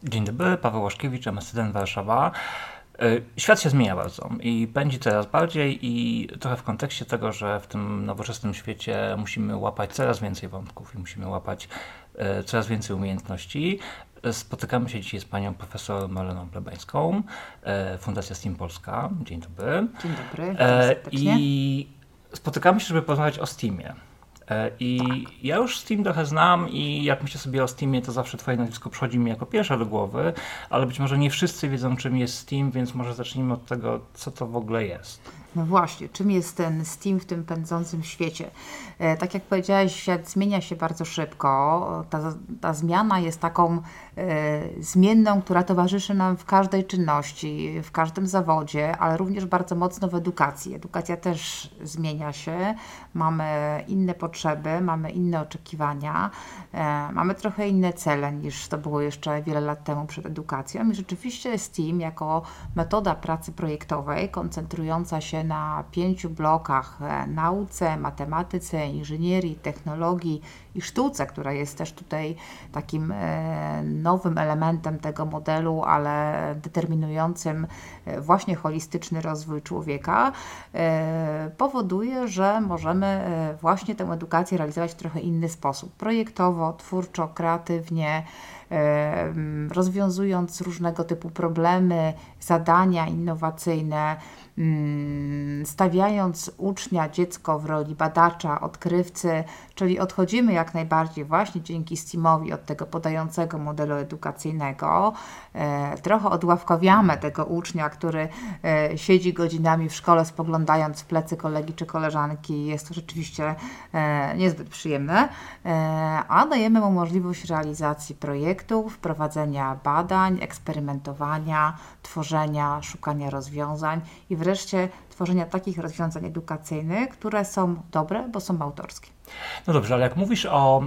Dzień dobry, Paweł Łaszkiewicz, MSCDN Warszawa. Świat się zmienia bardzo i pędzi coraz bardziej i trochę w kontekście tego, że w tym nowoczesnym świecie musimy łapać coraz więcej wątków i musimy łapać coraz więcej umiejętności. Spotykamy się dzisiaj z panią profesor Marleną Plebańską, Fundacja STEAM Polska. Dzień dobry. Dzień dobry, witam serdecznie. I spotykamy się, żeby porozmawiać o STEAMie. I ja już Steam trochę znam i jak myślę sobie o Steamie, to zawsze twoje nazwisko przychodzi mi jako pierwsze do głowy, ale być może nie wszyscy wiedzą, czym jest Steam, więc może zacznijmy od tego, co to w ogóle jest. No właśnie, czym jest ten STEAM w tym pędzącym świecie? Tak jak powiedziałeś, świat zmienia się bardzo szybko. Ta zmiana jest taką zmienną, która towarzyszy nam w każdej czynności, w każdym zawodzie, ale również bardzo mocno w edukacji. Edukacja też zmienia się, mamy inne potrzeby, mamy inne oczekiwania, mamy trochę inne cele niż to było jeszcze wiele lat temu przed edukacją. I rzeczywiście STEAM jako metoda pracy projektowej koncentrująca się na 5 blokach: nauce, matematyce, inżynierii, technologii i sztuce, która jest też tutaj takim nowym elementem tego modelu, ale determinującym właśnie holistyczny rozwój człowieka, powoduje, że możemy właśnie tę edukację realizować w trochę inny sposób. Projektowo, twórczo, kreatywnie, rozwiązując różnego typu problemy, zadania innowacyjne, stawiając ucznia, dziecko w roli badacza, odkrywcy, czyli odchodzimy jak najbardziej właśnie dzięki STEAMowi od tego podającego modelu edukacyjnego. Trochę odławkowiamy tego ucznia, który siedzi godzinami w szkole, spoglądając w plecy kolegi czy koleżanki. Jest to rzeczywiście niezbyt przyjemne, a dajemy mu możliwość realizacji projektów, prowadzenia badań, eksperymentowania, tworzenia, szukania rozwiązań i wreszcie tworzenia takich rozwiązań edukacyjnych, które są dobre, bo są autorskie. No dobrze, ale jak mówisz o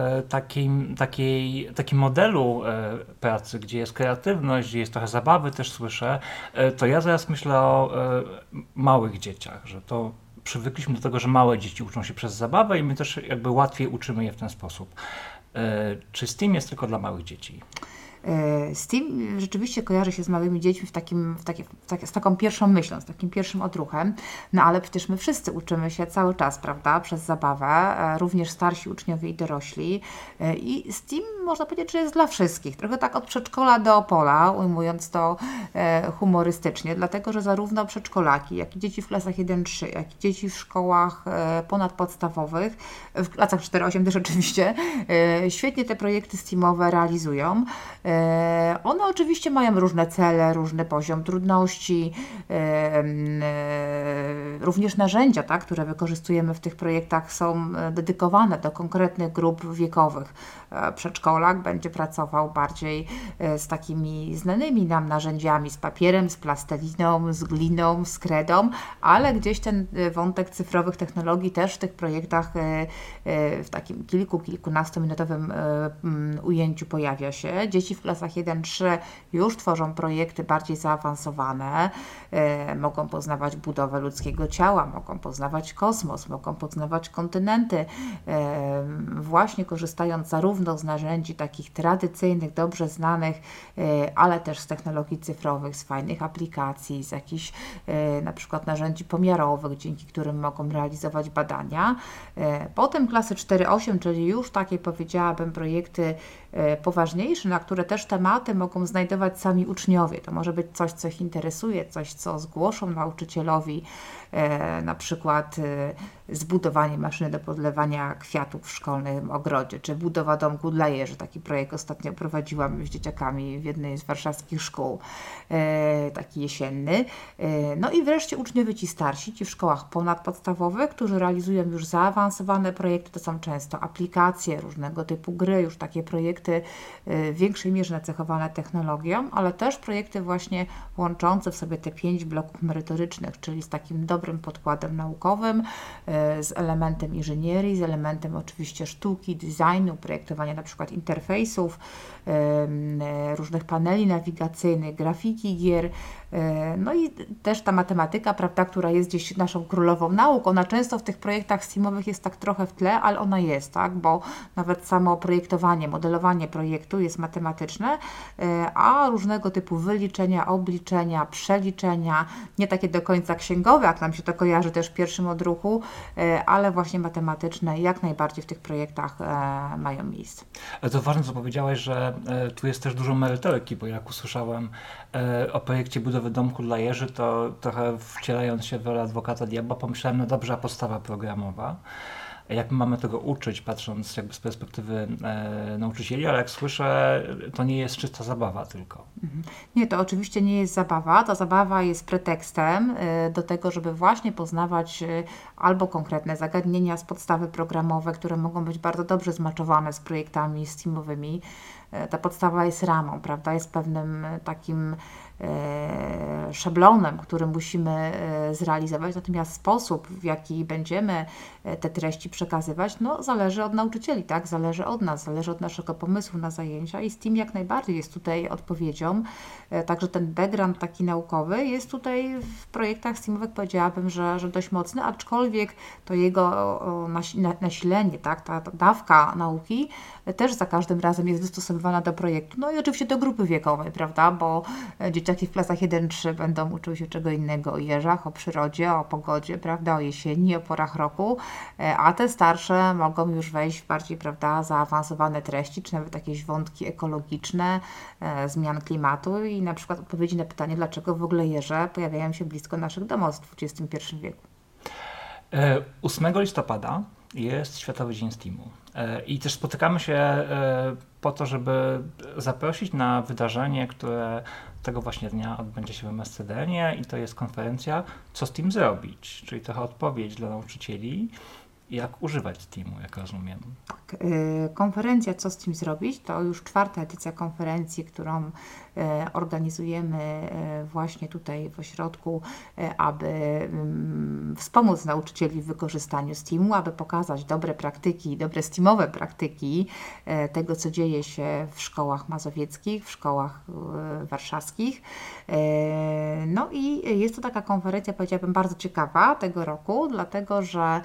takim modelu pracy, gdzie jest kreatywność, gdzie jest trochę zabawy, też słyszę, to ja zaraz myślę o małych dzieciach, że to przywykliśmy do tego, że małe dzieci uczą się przez zabawę i my też jakby łatwiej uczymy je w ten sposób. Czy STEAM jest tylko dla małych dzieci? STEAM rzeczywiście kojarzy się z małymi dziećmi z taką pierwszą myślą, z takim pierwszym odruchem, no ale przecież my wszyscy uczymy się cały czas, prawda, przez zabawę, również starsi uczniowie i dorośli, i STEAM można powiedzieć, że jest dla wszystkich, trochę tak od przedszkola do Opola, ujmując to humorystycznie, dlatego, że zarówno przedszkolaki, jak i dzieci w klasach 1-3, jak i dzieci w szkołach ponadpodstawowych, w klasach 4-8 też oczywiście, świetnie te projekty STEAMowe realizują. One oczywiście mają różne cele, różny poziom trudności, również narzędzia, tak, które wykorzystujemy w tych projektach, są dedykowane do konkretnych grup wiekowych. Przedszkolak będzie pracował bardziej z takimi znanymi nam narzędziami, z papierem, z plasteliną, z gliną, z kredą, ale gdzieś ten wątek cyfrowych technologii też w tych projektach w takim kilkunastominutowym ujęciu pojawia się. Dzieci w klasach 1-3 już tworzą projekty bardziej zaawansowane, mogą poznawać budowę ludzkiego ciała, mogą poznawać kosmos, mogą poznawać kontynenty, właśnie korzystając zarówno z narzędzi takich tradycyjnych, dobrze znanych, ale też z technologii cyfrowych, z fajnych aplikacji, z jakichś na przykład narzędzi pomiarowych, dzięki którym mogą realizować badania. Potem klasy 4-8, czyli już takie, powiedziałabym, projekty poważniejsze, na które też tematy mogą znajdować sami uczniowie. To może być coś, co ich interesuje, coś, co zgłoszą nauczycielowi, na przykład zbudowanie maszyny do podlewania kwiatów w szkolnym ogrodzie, czy budowa domku dla jeży. Taki projekt ostatnio prowadziłam z dzieciakami w jednej z warszawskich szkół, taki jesienny. No i wreszcie uczniowie ci starsi, ci w szkołach ponadpodstawowych, którzy realizują już zaawansowane projekty. To są często aplikacje, różnego typu gry, już takie projekty w większej mierze nacechowane technologią, ale też projekty właśnie łączące w sobie te 5 bloków merytorycznych, czyli z takim dobrym podkładem naukowym, z elementem inżynierii, z elementem oczywiście sztuki, designu, projektowania na przykład interfejsów, różnych paneli nawigacyjnych, grafiki gier, no i też ta matematyka, prawda, która jest gdzieś naszą królową nauk. Ona często w tych projektach STEAMowych jest tak trochę w tle, ale ona jest, tak, bo nawet samo projektowanie, modelowanie projektu jest matematyczne, a różnego typu wyliczenia, obliczenia, przeliczenia, nie takie do końca księgowe, jak nam się to kojarzy też w pierwszym odruchu, ale właśnie matematyczne jak najbardziej w tych projektach mają miejsce. To ważne, co powiedziałeś, że tu jest też dużo merytoryki, bo jak usłyszałem o projekcie budowy domku dla Jeży, to trochę wcielając się w rolę adwokata diabła, pomyślałem, no dobrze, a podstawa programowa. Jak my mamy tego uczyć, patrząc jakby z perspektywy nauczycieli, ale jak słyszę, to nie jest czysta zabawa tylko. Nie, to oczywiście nie jest zabawa. Ta zabawa jest pretekstem do tego, żeby właśnie poznawać albo konkretne zagadnienia z podstawy programowe, które mogą być bardzo dobrze zmaczowane z projektami STEAMowymi. Ta podstawa jest ramą, prawda? Jest pewnym takim szablonem, który musimy zrealizować, natomiast sposób, w jaki będziemy te treści przekazywać, no zależy od nauczycieli, tak? Zależy od nas, zależy od naszego pomysłu na zajęcia i STEAM jak najbardziej jest tutaj odpowiedzią. Także ten background taki naukowy jest tutaj w projektach STEAMowych, powiedziałabym, że dość mocny, aczkolwiek to jego nasilenie, tak? Ta dawka nauki też za każdym razem jest dostosowywana do projektu. No i oczywiście do grupy wiekowej, prawda? Bo dzieciaki w klasach 1-3 będą uczyły się czego innego o jeżach, o przyrodzie, o pogodzie, prawda? O jesieni, o porach roku, a te starsze mogą już wejść w bardziej, prawda, zaawansowane treści, czy nawet jakieś wątki ekologiczne, zmian klimatu i na przykład odpowiedzi na pytanie, dlaczego w ogóle jeże pojawiają się blisko naszych domostw w XXI wieku. 8 listopada jest Światowy Dzień STEAMu. I też spotykamy się po to, żeby zaprosić na wydarzenie, które tego właśnie dnia odbędzie się w MSCDN-ie i to jest konferencja Co z STEAM zrobić? Czyli trochę odpowiedź dla nauczycieli, jak używać STEAMu, jak rozumiem. Tak, konferencja Co z tym zrobić? To już 4. edycja konferencji, którą organizujemy właśnie tutaj w ośrodku, aby wspomóc nauczycieli w wykorzystaniu STEAMu, aby pokazać dobre praktyki, dobre STEAMowe praktyki tego, co dzieje się w szkołach mazowieckich, w szkołach warszawskich. No i jest to taka konferencja, powiedziałabym, bardzo ciekawa tego roku, dlatego że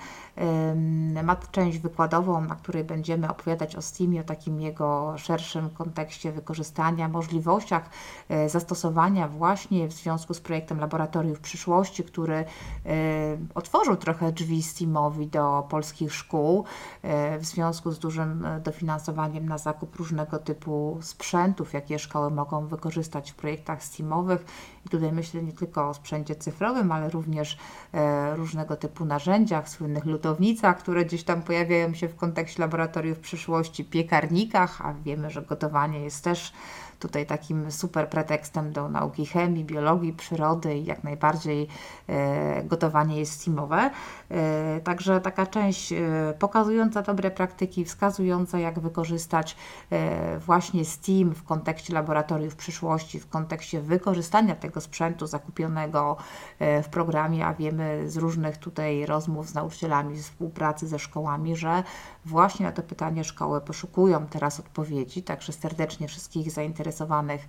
ma część wykładową, na której będziemy opowiadać o STEAMie, o takim jego szerszym kontekście wykorzystania, możliwościach zastosowania właśnie w związku z projektem Laboratoriów Przyszłości, który otworzył trochę drzwi STEAMowi do polskich szkół w związku z dużym dofinansowaniem na zakup różnego typu sprzętów, jakie szkoły mogą wykorzystać w projektach STEAMowych. I tutaj myślę nie tylko o sprzęcie cyfrowym, ale również różnego typu narzędziach, słynnych lutownicach, które gdzieś tam pojawiają się w kontekście Laboratoriów Przyszłości, piekarnikach, a wiemy, że gotowanie jest też tutaj takim super pretekstem do nauki chemii, biologii, przyrody i jak najbardziej gotowanie jest STEAMowe. Także taka część pokazująca dobre praktyki, wskazująca jak wykorzystać właśnie STEAM w kontekście Laboratoriów Przyszłości, w kontekście wykorzystania tego sprzętu zakupionego w programie, a wiemy z różnych tutaj rozmów z nauczycielami, z współpracy ze szkołami, że właśnie na to pytanie szkoły poszukują teraz odpowiedzi, także serdecznie wszystkich zainteresowanych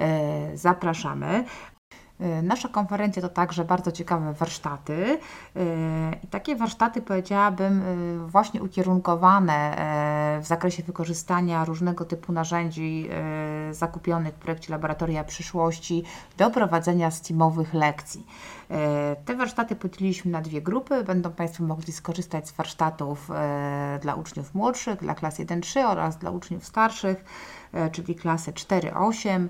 zapraszamy. Nasza konferencja to także bardzo ciekawe warsztaty i takie warsztaty, powiedziałabym, właśnie ukierunkowane w zakresie wykorzystania różnego typu narzędzi zakupionych w projekcie Laboratoria Przyszłości do prowadzenia STEAMowych lekcji. Te warsztaty podzieliliśmy na 2 grupy. Będą Państwo mogli skorzystać z warsztatów dla uczniów młodszych, dla klas 1-3 oraz dla uczniów starszych, czyli klasy 4-8.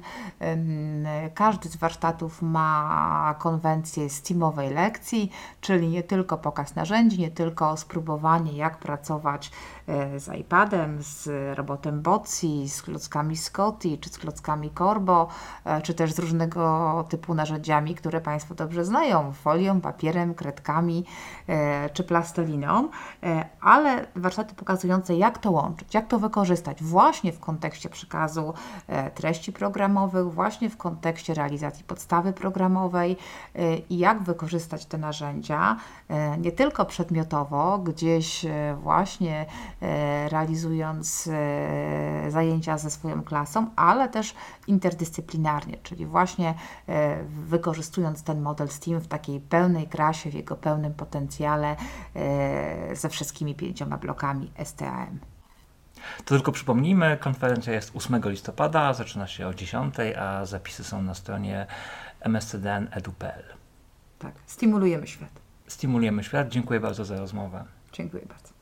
Każdy z warsztatów ma konwencję STEAMowej lekcji, czyli nie tylko pokaz narzędzi, nie tylko spróbowanie, jak pracować z iPadem, z robotem Botsy, z klockami Scotty, czy z klockami Corbo, czy też z różnego typu narzędziami, które Państwo dobrze znają, folią, papierem, kredkami, czy plasteliną, ale warsztaty pokazujące, jak to łączyć, jak to wykorzystać właśnie w kontekście przekazywania przekazu treści programowych właśnie w kontekście realizacji podstawy programowej i jak wykorzystać te narzędzia nie tylko przedmiotowo, gdzieś właśnie realizując zajęcia ze swoją klasą, ale też interdyscyplinarnie, czyli właśnie wykorzystując ten model STEAM w takiej pełnej krasie, w jego pełnym potencjale ze wszystkimi 5 blokami STEAM. To tylko przypomnijmy, konferencja jest 8 listopada, zaczyna się o 10, a zapisy są na stronie mscdn.edu.pl. Tak, stymulujemy świat. Stymulujemy świat. Dziękuję bardzo za rozmowę. Dziękuję bardzo.